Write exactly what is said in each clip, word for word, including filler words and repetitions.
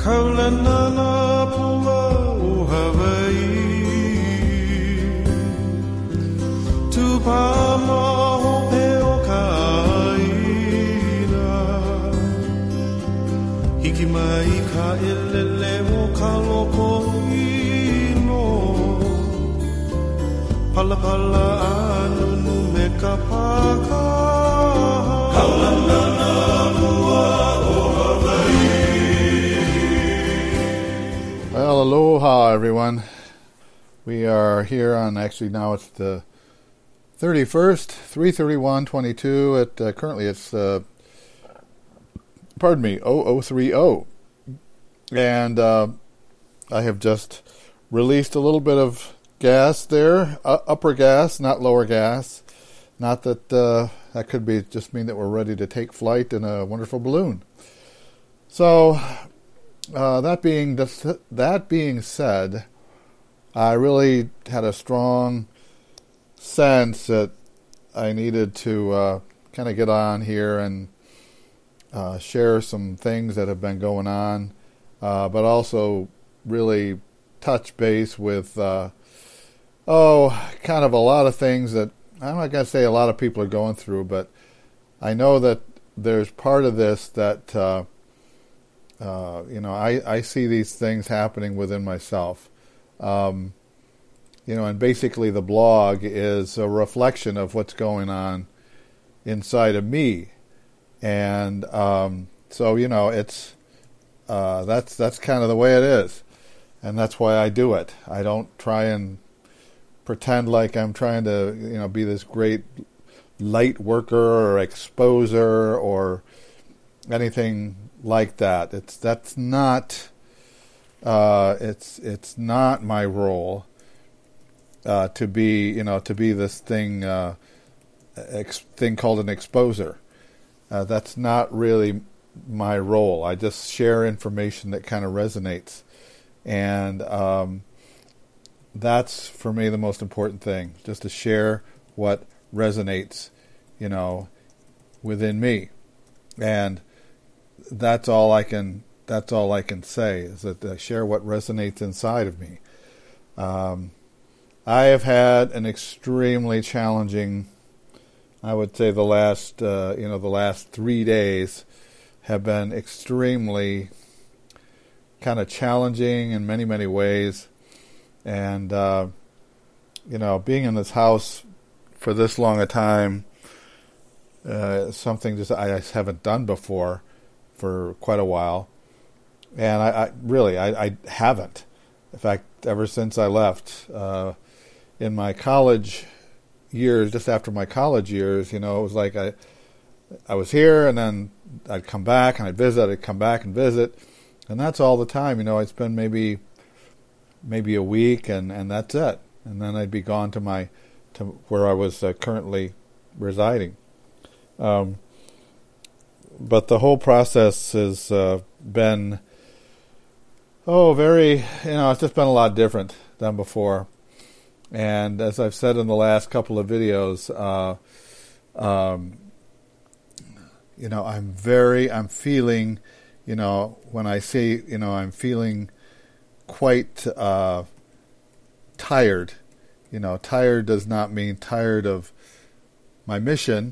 Kaulana pua o Hawaii Tupama hope o kaina Hiki mai ka elele o ka loko ino Pala pala anunu me ka paka Kaulana pua o Hawaii. Well, aloha, everyone. We are here on, actually now it's the thirty-first, three thirty-one twenty-two. At, uh, currently it's, uh, pardon me, oh oh three oh. And uh, I have just released a little bit of gas there, uh, upper gas, not lower gas. Not that uh, that could be just mean that we're ready to take flight in a wonderful balloon. So, uh, that being that being said, I really had a strong sense that I needed to uh, kind of get on here and uh, share some things that have been going on, uh, but also really touch base with uh, oh, kind of a lot of things that I'm not going to say a lot of people are going through, but I know that there's part of this that, uh, uh, you know, I, I see these things happening within myself. Um, you know, and basically the blog is a reflection of what's going on inside of me. And um, so, you know, it's uh, that's that's kind of the way it is. And that's why I do it. I don't try and pretend like I'm trying to, you know, be this great light worker or exposer or anything like that. It's that's not uh, it's it's not my role uh, to be, you know, to be this thing uh, ex- thing called an exposer. Uh, that's not really my role. I just share information that kind of resonates, and um, that's, for me, the most important thing, just to share what resonates, you know, within me. And that's all I can, that's all I can say, is that I share what resonates inside of me. Um, I have had an extremely challenging, I would say the last, uh, you know, the last three days have been extremely kind of challenging in many, many ways. And, uh, you know, being in this house for this long a time, uh, something just I haven't done before for quite a while. And I, I really, I, I haven't. In fact, ever since I left, uh, in my college years, just after my college years, you know, it was like I, I was here and then I'd come back and I'd visit, I'd come back and visit. And that's all the time, you know, I'd spend maybe... maybe a week, and, and that's it. And then I'd be gone to my to where I was uh, currently residing. Um, but the whole process has uh, been, oh, very, you know, it's just been a lot different than before. And as I've said in the last couple of videos, uh, um, you know, I'm very, I'm feeling, you know, when I say, you know, I'm feeling quite uh, tired. You know, tired does not mean tired of my mission,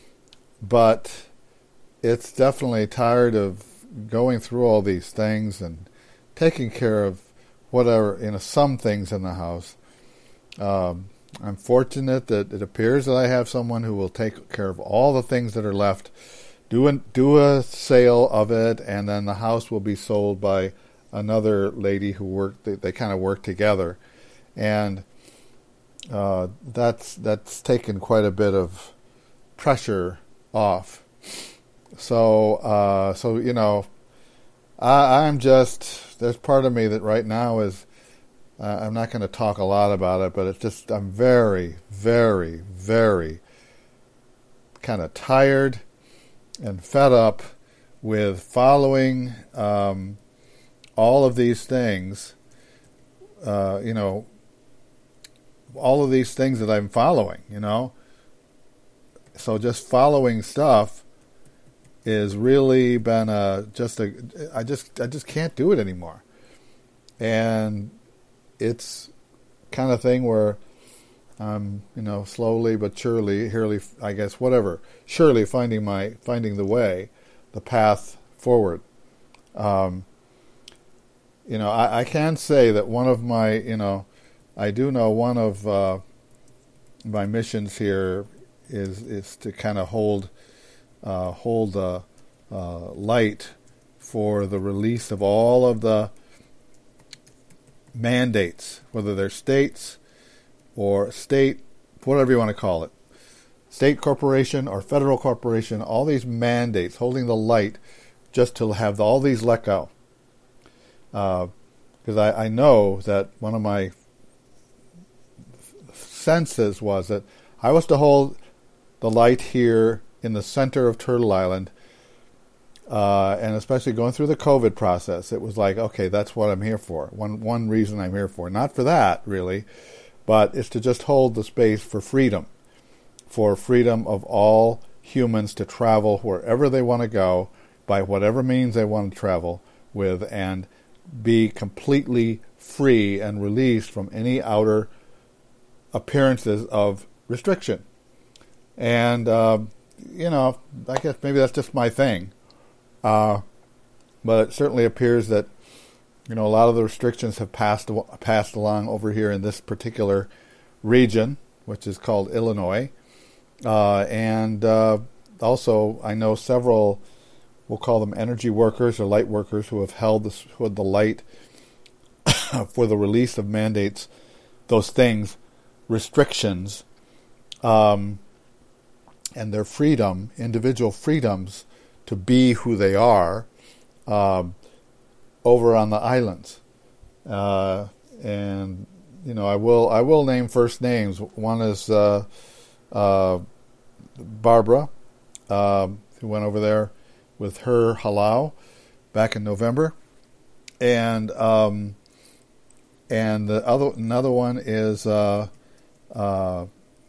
but it's definitely tired of going through all these things and taking care of whatever, you know, some things in the house. Um, I'm fortunate that it appears that I have someone who will take care of all the things that are left, do a, do a sale of it, and then the house will be sold by another lady who worked, they, they kind of work together. And uh, that's that's taken quite a bit of pressure off. So, uh, so you know, I, I'm just, there's part of me that right now is, uh, I'm not going to talk a lot about it, but it's just, I'm very, very, very kind of tired and fed up with following um, all of these things, uh, you know, all of these things that I'm following, you know. So just following stuff is really been a just a I just I just can't do it anymore, and it's kind of thing where I'm you know slowly but surely, surely I guess whatever surely finding my finding the way, the path forward. Um, you know I, I can say that one of my you know I do know one of uh, my missions here is is to kind of hold. Uh, hold the uh, light for the release of all of the mandates, whether they're states or state, whatever you want to call it, state corporation or federal corporation, all these mandates, holding the light just to have all these let go. Because uh, I, I know that one of my senses was that I was to hold the light here in the center of Turtle Island, uh, and especially going through the COVID process, it was like, okay, that's what I'm here for. One one reason I'm here for. Not for that, really, but it's to just hold the space for freedom, for freedom of all humans to travel wherever they want to go, by whatever means they want to travel with, and be completely free and released from any outer appearances of restriction. And, uh, you know, I guess maybe that's just my thing. Uh, but it certainly appears that, you know, a lot of the restrictions have passed passed along over here in this particular region, which is called Illinois. Uh, and uh, also, I know several, we'll call them energy workers or light workers, who have held this, who had the light for the release of mandates, those things, restrictions, um, and their freedom, individual freedoms to be who they are, um, over on the islands. Uh, and, you know, I will I will name first names. One is uh, uh, Barbara, uh, who went over there with her halau back in November. And um, and the other another one is uh, uh,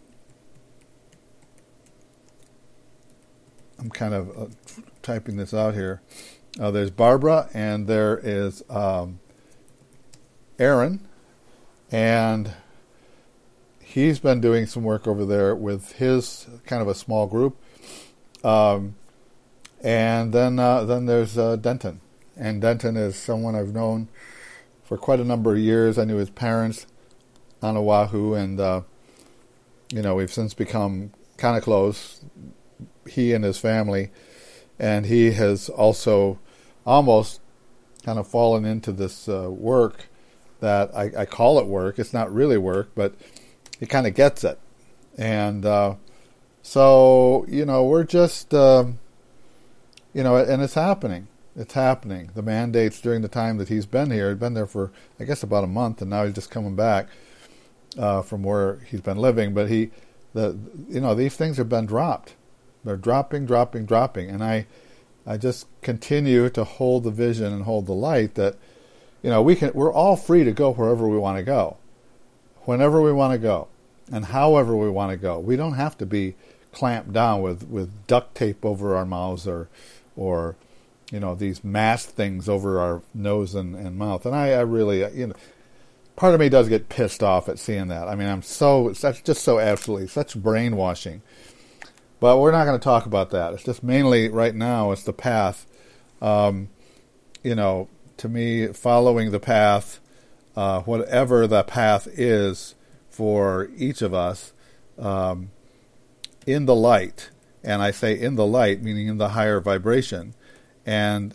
I'm kind of uh, typing this out here. Uh, there's Barbara, and there is um, Aaron, and he's been doing some work over there with his kind of a small group. Um, and then uh, then there's uh, Denton, and Denton is someone I've known for quite a number of years. I knew his parents on Oahu, and uh, you know we've since become kind of close. He and his family, and he has also almost kind of fallen into this uh, work that I, I call it work. It's not really work, but he kind of gets it. And uh, so, you know, we're just, um, you know, and it's happening. It's happening. The mandates during the time that he's been here, he'd been there for, I guess, about a month, and now he's just coming back uh, from where he's been living. But he, the, you know, these things have been dropped. They're dropping, dropping, dropping. And I I just continue to hold the vision and hold the light that, you know, we can, we're all free to go wherever we want to go, whenever we want to go, and however we want to go. We don't have to be clamped down with, with duct tape over our mouths or, or you know, these mask things over our nose and, and mouth. And I, I really, you know, part of me does get pissed off at seeing that. I mean, I'm so, that's just so absolutely, such brainwashing. But we're not going to talk about that. It's just mainly right now it's the path. Um, you know, to me, following the path, uh, whatever the path is for each of us, um, in the light. And I say in the light, meaning in the higher vibration. And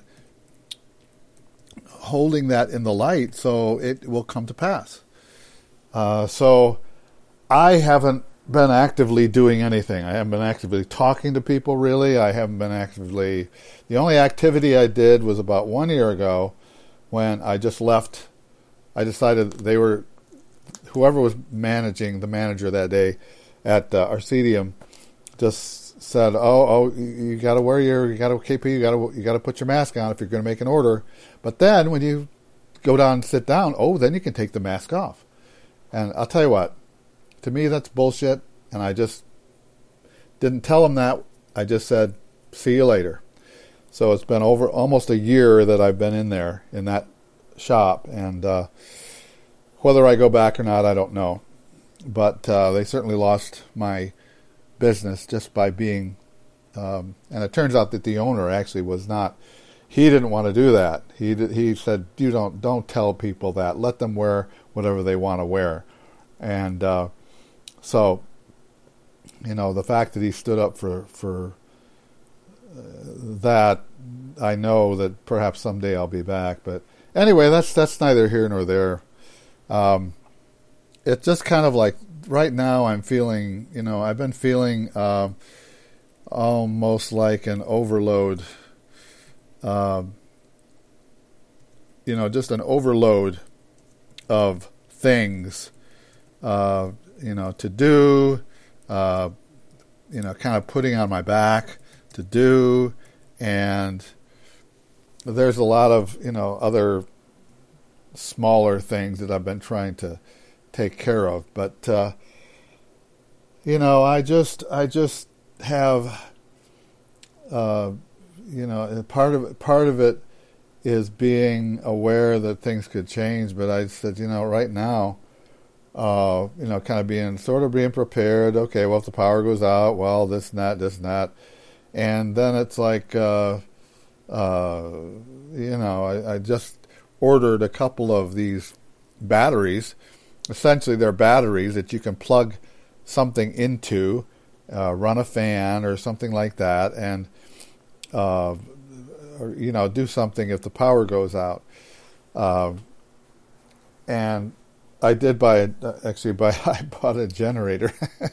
holding that in the light so it will come to pass. Uh, so I haven't been actively doing anything. I haven't been actively talking to people, really. I haven't been actively... The only activity I did was about one year ago when I just left. I decided they were... Whoever was managing, the manager that day at uh, Arcedium, just said, oh, oh, you got to wear your... You got to K P, you got to you got to put your mask on if you're going to make an order. But then when you go down and sit down, oh, then you can take the mask off. And I'll tell you what, to me, that's bullshit, and I just didn't tell them that. I just said, see you later. So it's been over almost a year that I've been in there in that shop, and uh, whether I go back or not, I don't know. But uh, they certainly lost my business just by being, um, and it turns out that the owner actually was not. He didn't want to do that. He did, he said, "You don't don't tell people that. Let them wear whatever they want to wear." And uh, so, you know, the fact that he stood up for for uh, that, I know that perhaps someday I'll be back. But anyway, that's that's neither here nor there. Um, it's just kind of like right now I'm feeling, you know, I've been feeling uh, almost like an overload. Uh, you know, just an overload of things, uh, you know, to do, uh, you know, kind of putting on my back to do, and there's a lot of, you know, other smaller things that I've been trying to take care of, but, uh, you know, I just, I just have, uh, you know, part of it, part of it is being aware that things could change. But I said, you know, right now, uh, you know, kind of being sort of being prepared. Okay, well, if the power goes out, well, this and that, this and that, and then it's like, uh, uh, you know, I, I just ordered a couple of these batteries. Essentially, they're batteries that you can plug something into, uh, run a fan or something like that, and Uh, or, you know, do something if the power goes out. Uh, and I did buy, a, actually, buy, I bought a generator,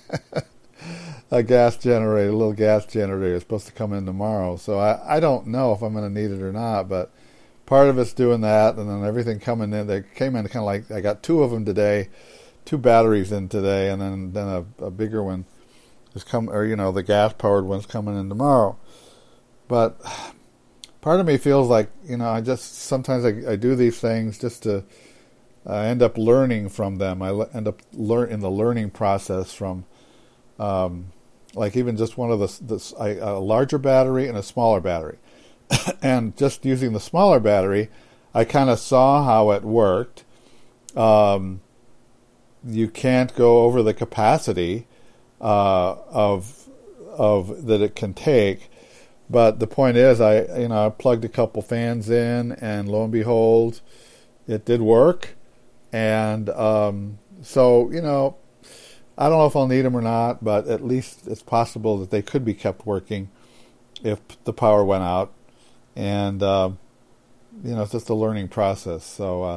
a gas generator, a little gas generator. It's supposed to come in tomorrow. So I, I don't know if I'm going to need it or not, but part of it's doing that, and then everything coming in. They came in kind of like, I got two of them today, two batteries in today, and then, then a, a bigger one is come, or, you know, the gas-powered one's coming in tomorrow. But part of me feels like, you know, I just, sometimes I, I do these things just to uh, end up learning from them. I le- end up learn in the learning process from, um, like even just one of the, the I, a larger battery and a smaller battery. And just using the smaller battery, I kind of saw how it worked. Um, you can't go over the capacity uh, of of that it can take. But the point is, I you know I plugged a couple fans in, and lo and behold, it did work. And um, so you know, I don't know if I'll need them or not, but at least it's possible that they could be kept working if the power went out. And uh, you know, it's just a learning process. So, uh,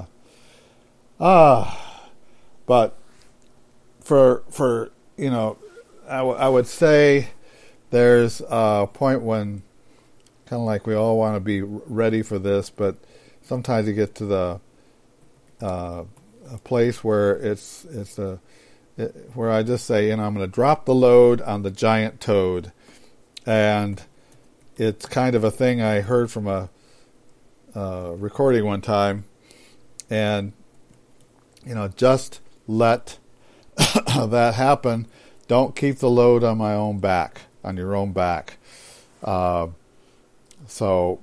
ah, but for for you know, I, w- I would say. There's a point when kind of like we all want to be ready for this, but sometimes you get to the uh, a place where it's it's a it, where I just say, you know, I'm going to drop the load on the giant toad, and it's kind of a thing I heard from a uh, recording one time, and you know, just let that happen. Don't keep the load on my own back. On your own back. Uh, so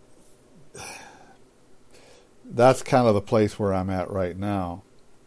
that's kind of the place where I'm at right now.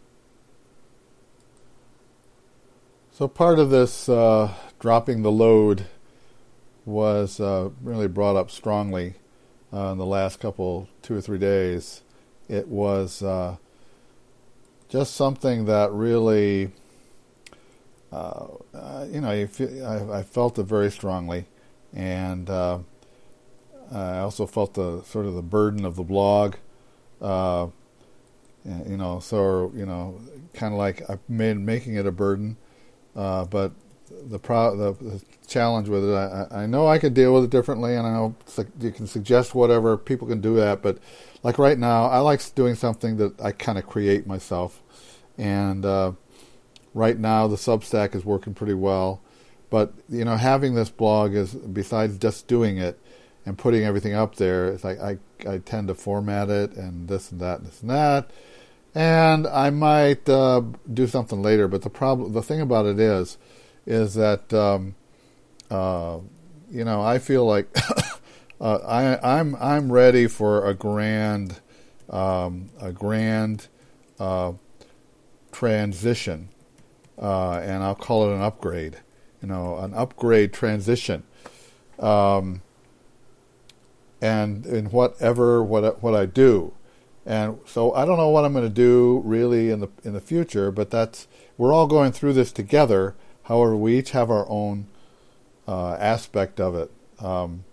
So part of this uh, dropping the load was uh, really brought up strongly uh, in the last couple, two or three days. It was uh, just something that really... Uh, uh, you know, you feel, I, I felt it very strongly, and uh, I also felt the sort of the burden of the blog. Uh, you know, so you know, kind of like I made making it a burden, uh, but the, pro- the the challenge with it, I, I know I could deal with it differently, and I know you can suggest whatever, people can do that, but like right now, I like doing something that I kind of create myself, and. Uh, Right now, the Substack is working pretty well, but you know, having this blog is besides just doing it and putting everything up there. It's like I I tend to format it and this and that and this and that, and I might uh, do something later. But the problem, the thing about it is, is that um, uh, you know, I feel like uh, I, I'm I'm ready for a grand um, a grand uh, transition, uh, and I'll call it an upgrade. You know, an upgrade transition, um, and in whatever what what I do. And so I don't know what I'm going to do really in the in the future, but that's we're all going through this together. However, we each have our own uh, aspect of it. Um,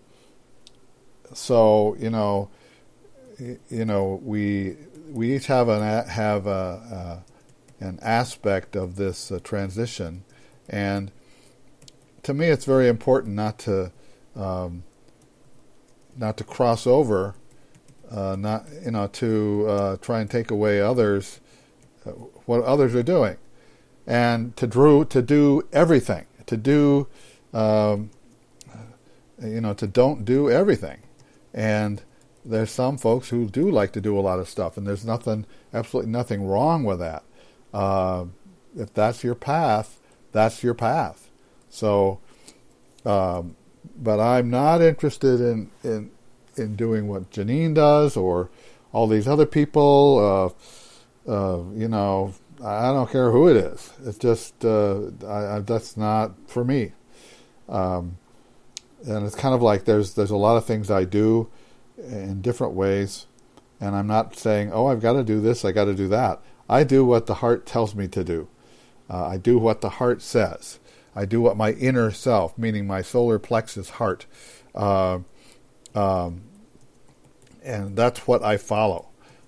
so you know, you know, we we each have an have a, a an aspect of this uh, transition, and to me, it's very important not to um, not to cross over. Uh, not you know to uh, try and take away others uh, what others are doing, and to do to do everything to do um, you know to don't do everything, and there's some folks who do like to do a lot of stuff, and there's nothing absolutely nothing wrong with that. Uh, if that's your path, that's your path. So, um, but I'm not interested in in. in doing what Janine does or all these other people. Uh, uh, you know, I don't care who it is. It's just uh, I, I, that's not for me. Um, and it's kind of like there's there's a lot of things I do in different ways, and I'm not saying, oh, I've got to do this, I got to do that. I do what the heart tells me to do. Uh, I do what the heart says. I do what my inner self, meaning my solar plexus heart, uh, Um, and that's what I follow.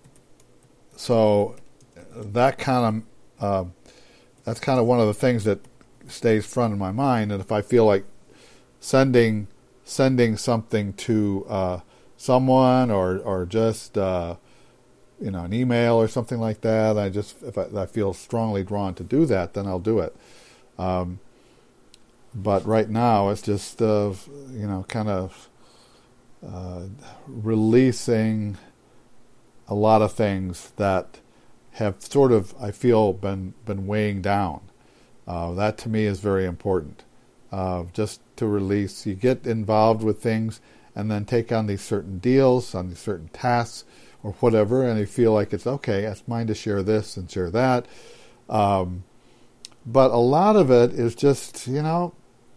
So that kind of uh, that's kind of one of the things that stays front of my mind. And if I feel like sending sending something to uh, someone or or just uh, you know an email or something like that, I just if I, I feel strongly drawn to do that, then I'll do it. Um, but right now, it's just uh, you know kind of. Uh, releasing a lot of things that have sort of, I feel, been been weighing down. Uh, that to me is very important. Uh, just to release, you get involved with things and then take on these certain deals, on these certain tasks or whatever, and you feel like it's okay, it's mine to share this and share that. Um, but a lot of it is just, you know,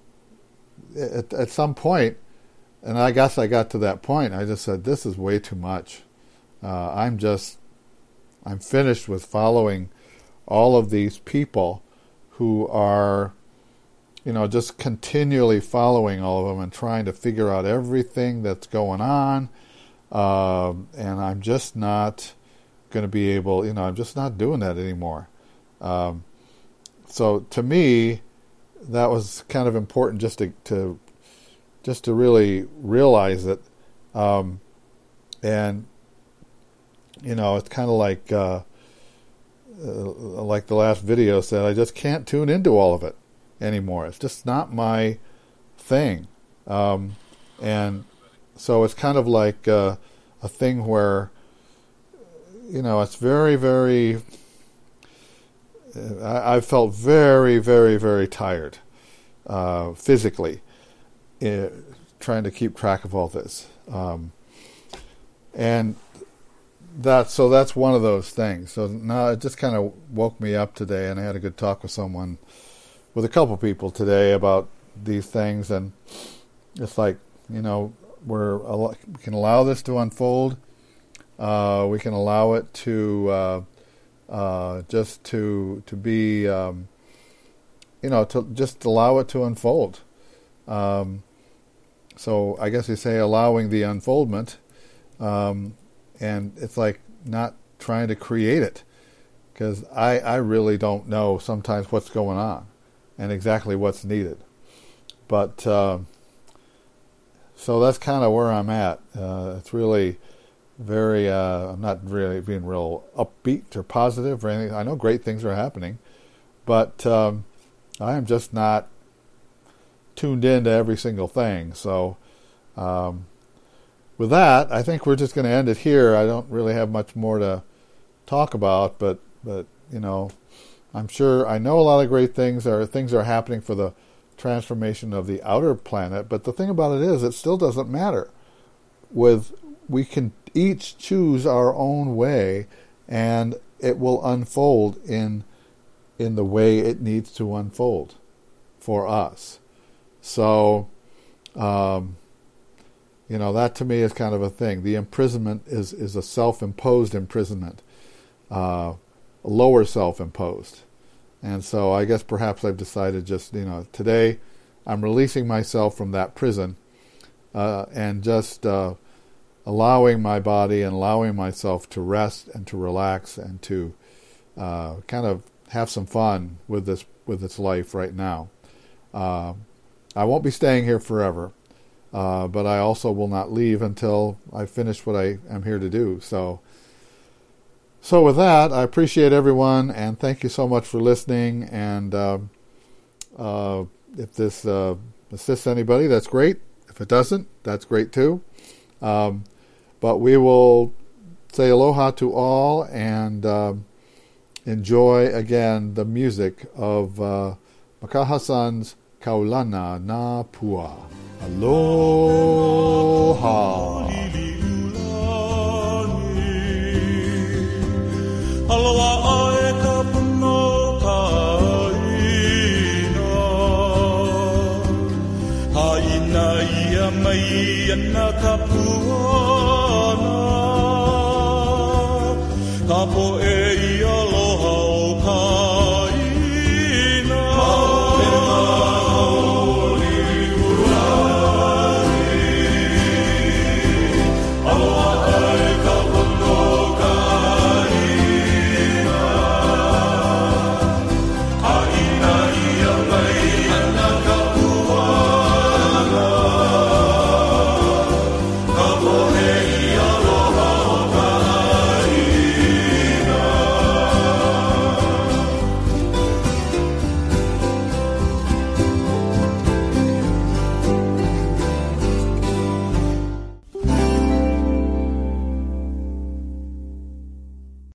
at, at some point, and I guess I got to that point. I just said, this is way too much. Uh, I'm just, I'm finished with following all of these people who are, you know, just continually following all of them and trying to figure out everything that's going on. Uh, and I'm just not going to be able, you know, I'm just not doing that anymore. Um, so to me, that was kind of important just to, to just to really realize it. Um, and, you know, it's kind of like, uh, uh, like the last video said, I just can't tune into all of it anymore. It's just not my thing. Um, and so it's kind of like uh, a thing where, you know, it's very, very, uh, I, I felt very, very, very tired uh, physically. Uh, trying to keep track of all this, um, and that so that's one of those things. So now it just kind of woke me up today, and I had a good talk with someone, with a couple people today about these things, and it's like, you know, we're we can allow this to unfold. Uh, we can allow it to uh, uh, just to to be, um, you know, to just allow it to unfold. Um, so I guess you say allowing the unfoldment, um, and it's like not trying to create it, because I, I really don't know sometimes what's going on and exactly what's needed. But uh, so that's kind of where I'm at. Uh, it's really very, uh, I'm not really being real upbeat or positive or anything. I know great things are happening, but um, I am just not tuned into every single thing. So um, with that, I think we're just going to end it here. I don't really have much more to talk about, but but you know, I'm sure I know a lot of great things are things are happening for the transformation of the outer planet. But the thing about it is, it still doesn't matter with we can each choose our own way, and it will unfold in in the way it needs to unfold for us. So, um, you know, that to me is kind of a thing. The imprisonment is, is a self-imposed imprisonment, uh, lower self-imposed. And so I guess perhaps I've decided just, you know, today I'm releasing myself from that prison uh, and just uh, allowing my body and allowing myself to rest and to relax and to uh, kind of have some fun with this with this life right now. Uh, I won't be staying here forever, uh, but I also will not leave until I finish what I am here to do. So, so with that, I appreciate everyone, and thank you so much for listening. And uh, uh, if this uh, assists anybody, that's great. If it doesn't, that's great too. Um, but we will say aloha to all, and uh, enjoy again the music of uh, Makaha-san's Kaulana na Pua. Aloha.